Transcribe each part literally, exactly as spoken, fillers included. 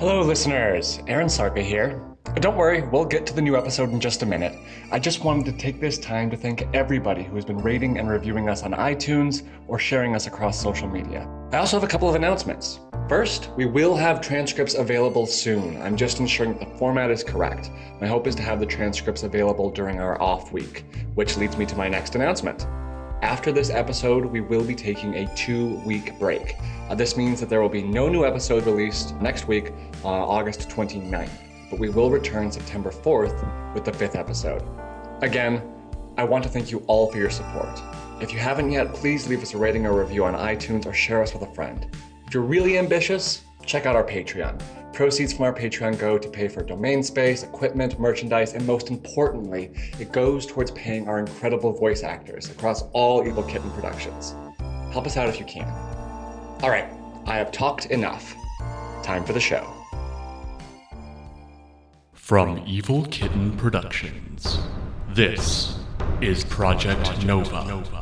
Hello, listeners. Aaron Sarka here. Don't worry, we'll get to the new episode in just a minute. I just wanted to take this time to thank everybody who has been rating and reviewing us on iTunes or sharing us across social media. I also have a couple of announcements. First, we will have transcripts available soon. I'm just ensuring that the format is correct. My hope is to have the transcripts available during our off week, which leads me to my next announcement. After this episode, we will be taking a two-week break. Uh, this means that there will be no new episode released next week on August twenty-ninth, but we will return September fourth with the fifth episode. Again, I want to thank you all for your support. If you haven't yet, please leave us a rating or review on iTunes or share us with a friend. If you're really ambitious, check out our Patreon. Proceeds from our Patreon go to pay for domain space, equipment, merchandise, and most importantly, it goes towards paying our incredible voice actors across all Evil Kitten productions. Help us out if you can. All right, I have talked enough. Time for the show. From Evil Kitten Productions, this is Project, Project Nova. Nova.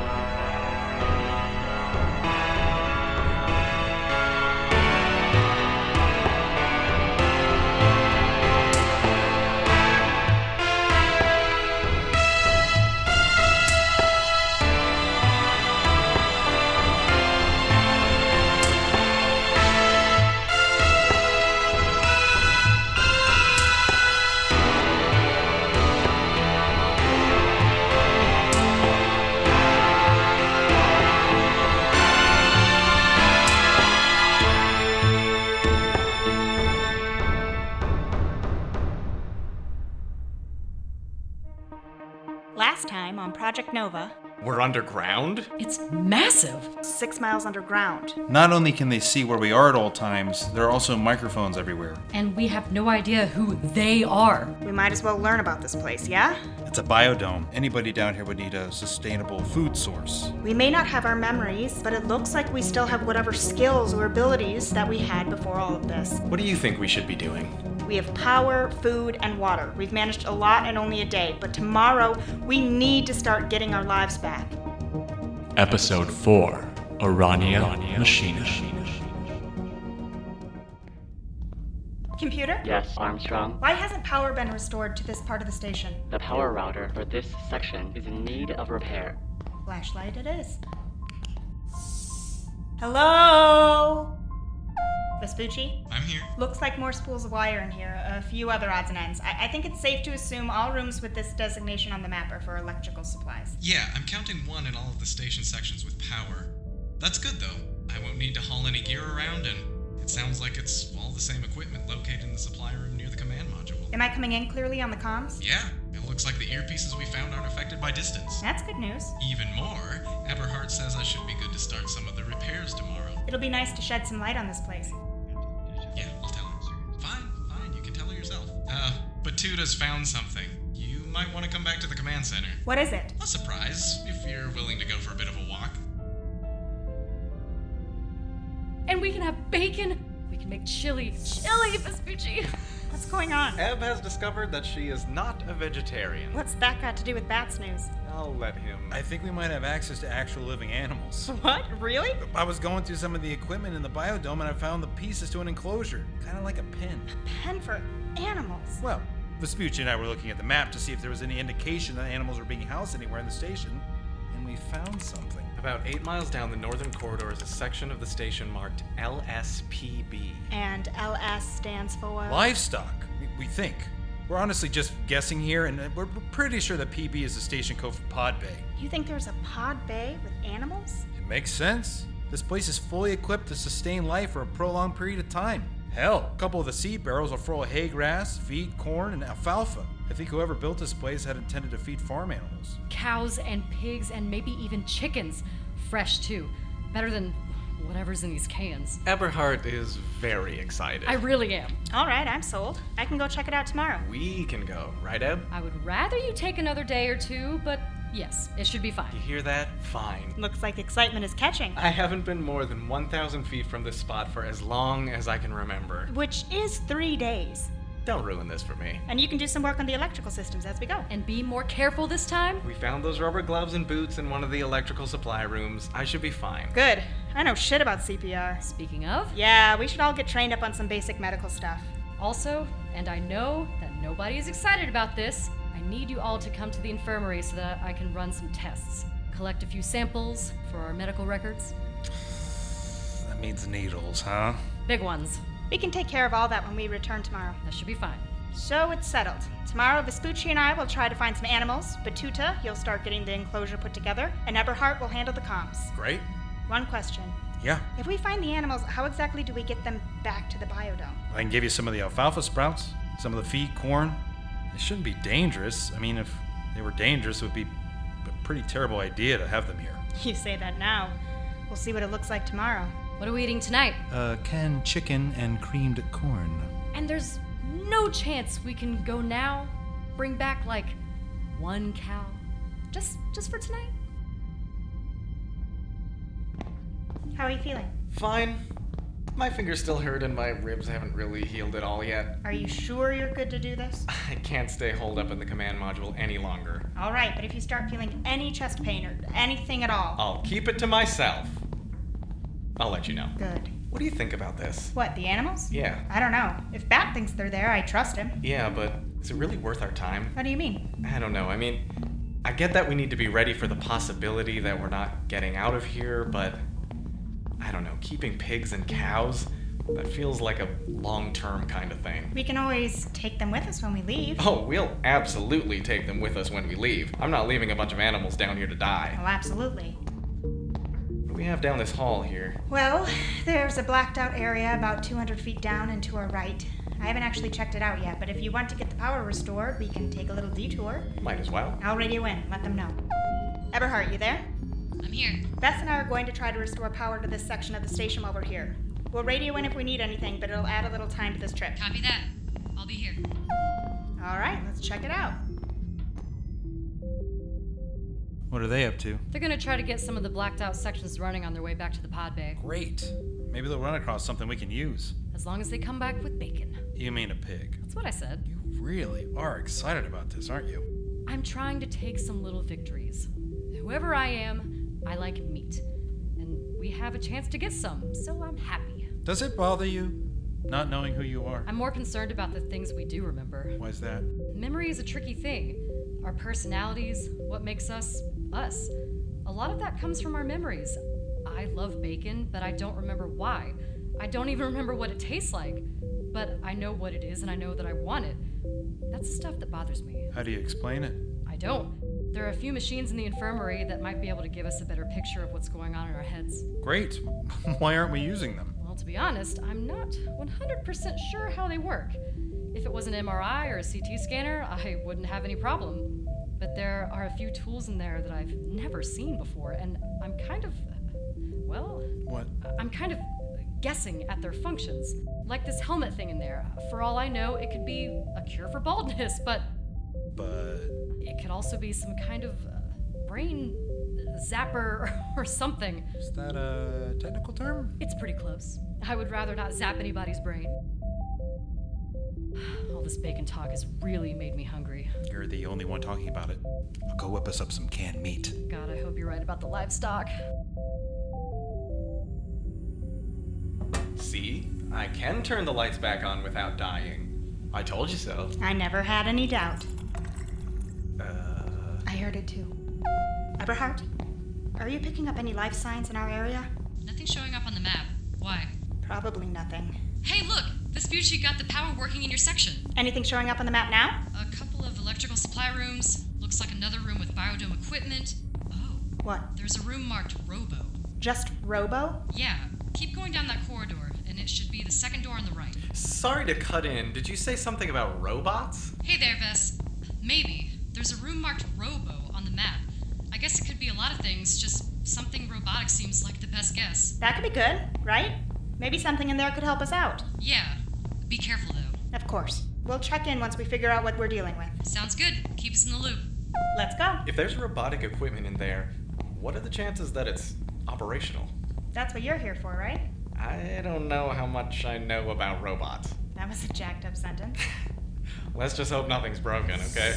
Last time on Project Nova. We're underground? It's massive. Six miles underground. Not only can they see where we are at all times, there are also microphones everywhere. And we have no idea who they are. We might as well learn about this place, yeah? It's a biodome. Anybody down here would need a sustainable food source. We may not have our memories, but it looks like we still have whatever skills or abilities that we had before all of this. What do you think we should be doing? We have power, food, and water. We've managed a lot in only a day, but tomorrow we need to start getting our lives back. Episode four, Arania Machina. Computer? Yes, Armstrong. Why hasn't power been restored to this part of the station? The power router for this section is in need of repair. Flashlight it is. Hello? Vespucci? I'm here. Looks like more spools of wire in here, a few other odds and ends. I, I think it's safe to assume all rooms with this designation on the map are for electrical supplies. Yeah, I'm counting one in all of the station sections with power. That's good, though. I won't need to haul any gear around, and it sounds like it's all the same equipment located in the supply room near the command module. Am I coming in clearly on the comms? Yeah, it looks like the earpieces we found aren't affected by distance. That's good news. Even more, Eberhard says I should be good to start some of the repairs tomorrow. It'll be nice to shed some light on this place. Yeah, I'll tell her. Fine, fine, you can tell her yourself. Uh, Batuta's found something. You might want to come back to the command center. What is it? A surprise, if you're willing to go for a bit of a walk. And we can have bacon. We can make chili. Chili, Vespucci. What's going on? Eb has discovered that she is not a vegetarian. What's that got to do with Bat's news? I'll let him. I think we might have access to actual living animals. What? Really? I was going through some of the equipment in the biodome and I found the pieces to an enclosure, kind of like a pen. A pen for animals? Well, Vespucci and I were looking at the map to see if there was any indication that animals were being housed anywhere in the station, and we found something. About eight miles down the northern corridor is a section of the station marked L S P B. And L S stands for? Livestock, we, we think. We're honestly just guessing here, and we're pretty sure that P B is the station code for Pod Bay. You think there's a pod bay with animals? It makes sense. This place is fully equipped to sustain life for a prolonged period of time. Hell, a couple of the seed barrels are full of hay grass, feed, corn, and alfalfa. I think whoever built this place had intended to feed farm animals. Cows and pigs and maybe even chickens. Fresh, too. Better than whatever's in these cans. Eberhard is very excited. I really am. All right, I'm sold. I can go check it out tomorrow. We can go, right, Eb? I would rather you take another day or two, but yes, it should be You fine. hear that? Fine. Looks like excitement is catching. I haven't been more than one thousand feet from this spot for as long as I can remember. Which is three days. Don't ruin this for me. And you can do some work on the electrical systems as we go. And be more careful this time. We found those rubber gloves and boots in one of the electrical supply rooms. I should be fine. Good. I know shit about C P R. Speaking of, Yeah, we should all get trained up on some basic medical stuff. also, and I know that nobody is excited about this, I need you all to come to the infirmary so that I can run some tests. Collect a few samples for our medical records. That means needles, huh? Big ones. We can take care of all that when we return tomorrow. That should be fine. So it's settled. Tomorrow, Vespucci and I will try to find some animals. Batuta, you'll start getting the enclosure put together, and Eberhart will handle the comms. Great. One question. Yeah. If we find the animals, how exactly do we get them back to the biodome? I can give you some of the alfalfa sprouts, some of the feed, corn. They shouldn't be dangerous. I mean, if they were dangerous, it would be a pretty terrible idea to have them here. You say that now. We'll see what it looks like tomorrow. What are we eating tonight? Uh, canned chicken and creamed corn. And there's no chance we can go now? Bring back, like, one cow? Just just for tonight? How are you feeling? Fine. My fingers still hurt and my ribs haven't really healed at all yet. Are you sure you're good to do this? I can't stay holed up in the command module any longer. All right, but if you start feeling any chest pain or anything at all... I'll keep it to myself. I'll let you know. Good. What do you think about this? What, the animals? Yeah. I don't know. If Bat thinks they're there, I trust him. Yeah, but is it really worth our time? What do you mean? I don't know. I mean, I get that we need to be ready for the possibility that we're not getting out of here, but I don't know. Keeping pigs and cows, that feels like a long-term kind of thing. We can always take them with us when we leave. Oh, we'll absolutely take them with us when we leave. I'm not leaving a bunch of animals down here to die. Oh, absolutely. What do we have down this hall here? Well, there's a blacked out area about two hundred feet down and to our right. I haven't actually checked it out yet, but if you want to get the power restored, we can take a little detour. Might as well. I'll radio in. Let them know. Eberhart, you there? I'm here. Beth and I are going to try to restore power to this section of the station while we're here. We'll radio in if we need anything, but it'll add a little time to this trip. Copy that. I'll be here. All right, let's check it out. What are they up to? They're gonna try to get some of the blacked out sections running on their way back to the pod bay. Great. Maybe they'll run across something we can use. As long as they come back with bacon. You mean a pig? That's what I said. You really are excited about this, aren't you? I'm trying to take some little victories. Whoever I am, I like meat. And we have a chance to get some, so I'm happy. Does it bother you, not knowing who you are? I'm more concerned about the things we do remember. Why's that? Memory is a tricky thing. Our personalities, what makes us, us. A lot of that comes from our memories. I love bacon, but I don't remember why. I don't even remember what it tastes like. But I know what it is and I know that I want it. That's the stuff that bothers me. How do you explain it? I don't. There are a few machines in the infirmary that might be able to give us a better picture of what's going on in our heads. Great. Why aren't we using them? Well, to be honest, I'm not one hundred percent sure how they work. If it was an M R I or a C T scanner, I wouldn't have any problem. But there are a few tools in there that I've never seen before, and I'm kind of, well... What? I'm kind of guessing at their functions. Like this helmet thing in there. For all I know, it could be a cure for baldness, but... But... It could also be some kind of uh, brain zapper or something. Is that a technical term? It's pretty close. I would rather not zap anybody's brain. All this bacon talk has really made me hungry. You're the only one talking about it. I'll go whip us up some canned meat. God, I hope you're right about the livestock. See? I can turn the lights back on without dying. I told you so. I never had any doubt. Uh... I heard it too. Eberhart, are you picking up any life signs in our area? Nothing showing up on the map. Why? Probably nothing. Hey, look! Vespucci got the power working in your section. Anything showing up on the map now? A couple of electrical supply rooms. Looks like another room with biodome equipment. Oh, What? there's a room marked Robo. Just Robo? Yeah, keep going down that corridor, and it should be the second door on the right. Sorry to cut in. Did you say something about robots? Hey there, Vess. Maybe. There's a room marked Robo on the map. I guess it could be a lot of things, just something robotic seems like the best guess. That could be good, right? Maybe something in there could help us out. Yeah, be careful though. Of course. We'll check in once we figure out what we're dealing with. Sounds good. Keep us in the loop. Let's go. If there's robotic equipment in there, what are the chances that it's operational? That's what you're here for, right? I don't know how much I know about robots. That was a jacked up sentence. Let's just hope nothing's broken, okay?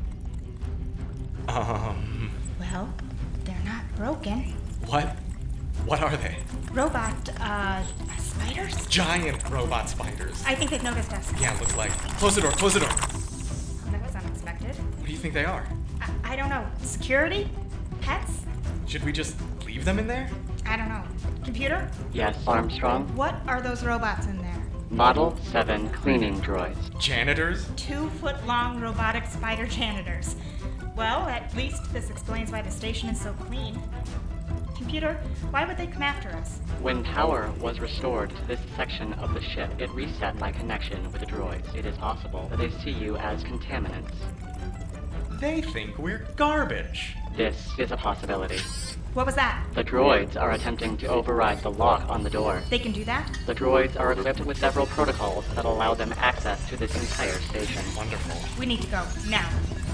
Um... Well, they're not broken. What? What are they? Robot, uh, spiders? Giant robot spiders. I think they've noticed us. Yeah, looks like. Close the door, close the door. That was unexpected. What do you think they are? I, I don't know. Security? Pets? Should we just leave them in there? I don't know. Computer? Yes, Armstrong. What are those robots in there? Model seven cleaning droids. Janitors? Two-foot-long robotic spider janitors. Well, at least this explains why the station is so clean. Computer, why would they come after us? When power was restored to this section of the ship, it reset my connection with the droids. It is possible that they see you as contaminants. They think we're garbage. This is a possibility. What was that? The droids are attempting to override the lock on the door. They can do that? The droids are equipped with several protocols that allow them access to this entire station. Wonderful. We need to go, now.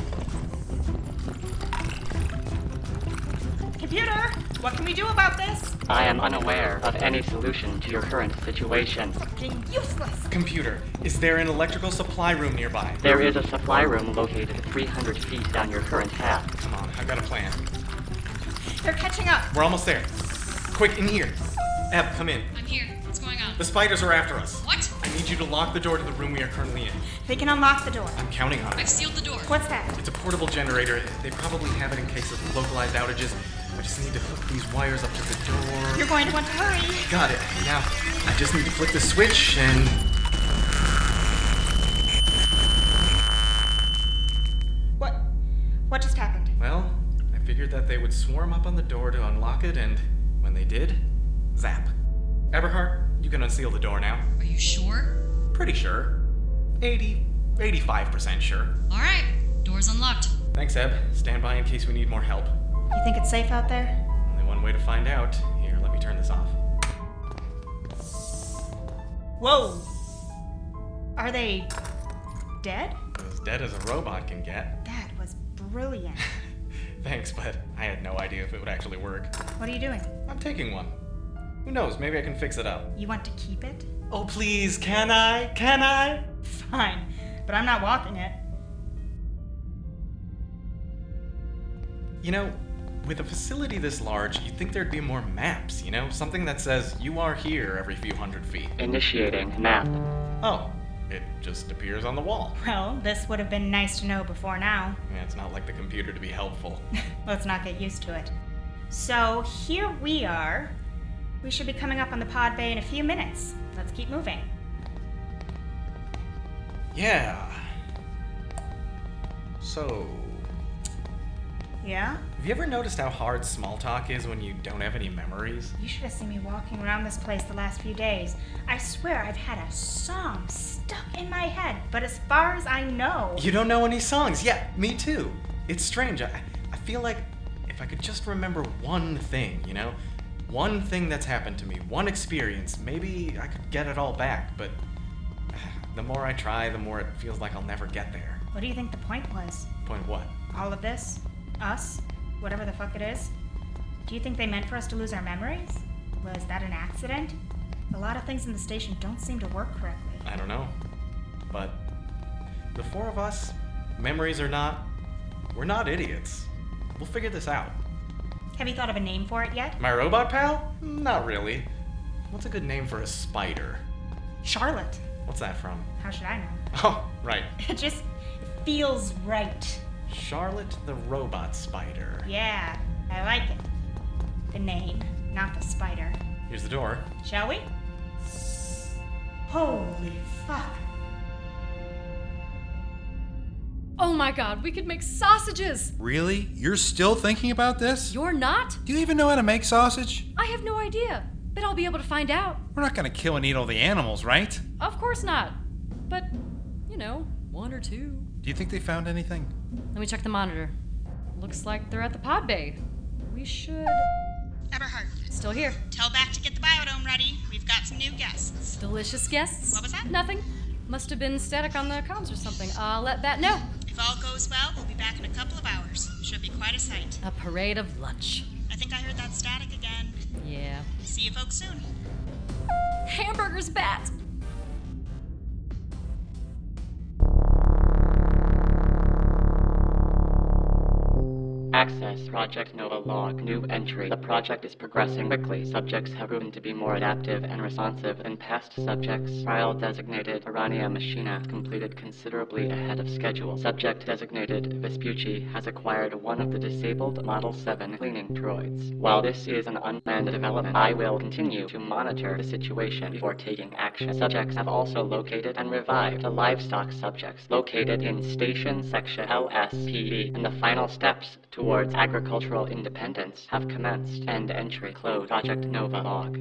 Computer, what can we do about this? I am unaware of any solution to your current situation. Fucking useless. Computer, is there an electrical supply room nearby? There is a supply room located three hundred feet down your current path. Come on, I've got a plan. They're catching up. We're almost there. Quick, in here. Eb, come in. I'm here. What's going on? The spiders are after us. What? I need you to lock the door to the room we are currently in. They can unlock the door. I'm counting on I've it. sealed the door. What's that? It's a portable generator. They probably have it in case of localized outages. I just need to hook these wires up to the door. You're going to want to hurry. Got it. Now, I just need to flick the switch and... What? What just happened? Well, I figured that they would swarm up on the door to unlock it, and when they did, zap. Eberhard, you can unseal the door now. Are you sure? Pretty sure. eighty, eighty-five percent sure. All right. Door's unlocked. Thanks, Eb. Stand by in case we need more help. You think it's safe out there? Only one way to find out. Here, let me turn this off. Whoa! Are they dead? As dead as a robot can get. That was brilliant. Thanks, but I had no idea if it would actually work. What are you doing? I'm taking one. Who knows, maybe I can fix it up. You want to keep it? Oh, please, can I? Can I? Fine, but I'm not walking it. You know, with a facility this large, you'd think there'd be more maps, you know? Something that says, you are here every few hundred feet. Initiating map. Oh, it just appears on the wall. Well, this would have been nice to know before now. Yeah, it's not like the computer to be helpful. Let's not get used to it. So, here we are. We should be coming up on the pod bay in a few minutes. Let's keep moving. Yeah. So, Yeah? have you ever noticed how hard small talk is when you don't have any memories? You should have seen me walking around this place the last few days. I swear I've had a song stuck in my head, but as far as I know... You don't know any songs? Yeah, me too. It's strange. I, I feel like if I could just remember one thing, you know? One thing that's happened to me, one experience, maybe I could get it all back, but the more I try, the more it feels like I'll never get there. What do you think the point was? Point what? All of this? Us? Whatever the fuck it is? Do you think they meant for us to lose our memories? Was that an accident? A lot of things in the station don't seem to work correctly. I don't know. But the four of us, memories or not, we're not idiots. We'll figure this out. Have you thought of a name for it yet? My robot pal? Not really. What's a good name for a spider? Charlotte. What's that from? How should I know? Oh, right. It just it feels right. Charlotte the Robot Spider. Yeah, I like it. The name, not the spider. Here's the door. Shall we? Holy fuck. Oh my god, we could make sausages! Really? You're still thinking about this? You're not? Do you even know how to make sausage? I have no idea, but I'll be able to find out. We're not gonna kill and eat all the animals, right? Of course not. But, you know, one or two. Do you think they found anything? Let me check the monitor. Looks like they're at the pod bay. We should... Eberhard, Still here. tell back to get the biodome ready. We've got some new guests. Delicious guests. What was that? Nothing. Must have been static on the comms or something. I'll let that know. If all goes well, we'll be back in a couple of hours. Should be quite a sight. A parade of lunch. I think I heard that static again. Yeah. See you folks soon. Hamburgers, bat! Access Project Nova log. New entry. The project is progressing quickly. Subjects have proven to be more adaptive and responsive than past subjects. Trial designated Arania Machina completed considerably ahead of schedule. Subject designated Vespucci has acquired one of the disabled Model seven cleaning droids. While this is an unplanned development, I will continue to monitor the situation before taking action. Subjects have also located and revived the livestock subjects located in Station Section L S P E, and the final steps towards agricultural independence have commenced. End entry. Close. Project Nova log.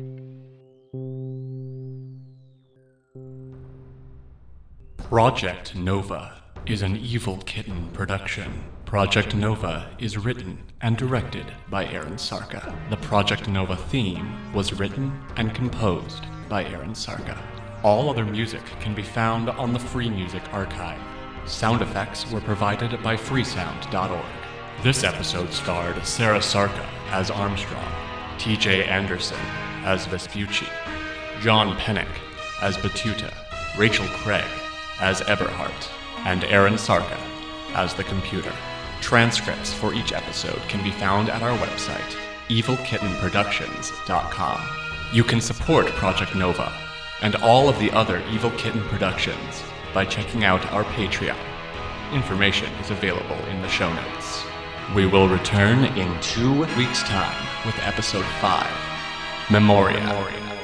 Project Nova is an Evil Kitten production. Project Nova is written and directed by Aaron Sarka. The Project Nova theme was written and composed by Aaron Sarka. All other music can be found on the Free Music Archive. Sound effects were provided by freesound dot org. This episode starred Sarah Sarka as Armstrong, T J Anderson as Vespucci, John Pennick as Batuta, Rachel Craig as Eberhart, and Aaron Sarka as the computer. Transcripts for each episode can be found at our website, evil kitten productions dot com. You can support Project Nova and all of the other Evil Kitten productions by checking out our Patreon. Information is available in the show notes. We will return in two weeks' time with episode five, Memoria. Memoria.